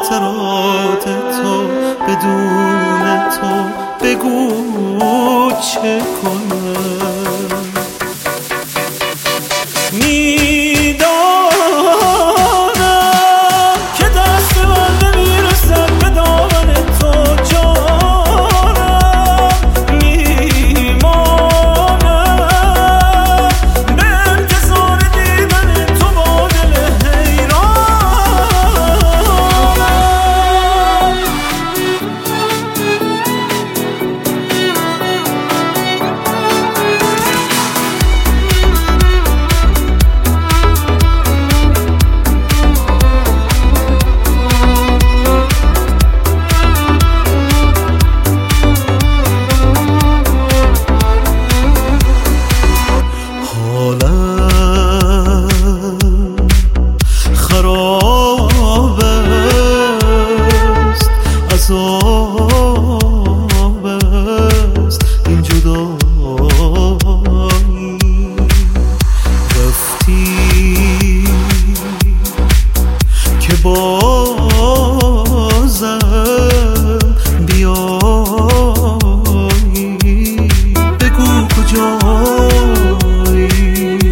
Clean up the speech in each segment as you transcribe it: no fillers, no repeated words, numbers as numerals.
خاطرات تو بدون تو بگو چه کنم. میدانم که دست من نمیرسد به دامن تو جانم، میمانم به انتظار دیدن تو با دل حیرانم. خراب است، عذاب است این جدایی. رفتی که بازم بیایی، بگو کجایی.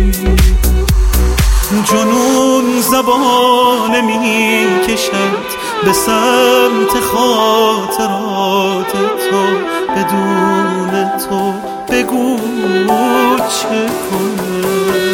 جنون زبان می کشد به سمت خاطرات تو بدون تو بگو چه کنم.